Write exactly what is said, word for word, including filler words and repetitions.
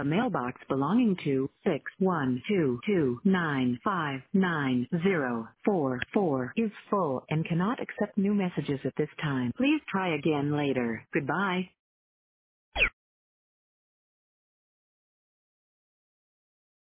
The mailbox belonging to six one two two nine five nine zero four four is full and cannot accept new messages at this time. Please try again later. Goodbye.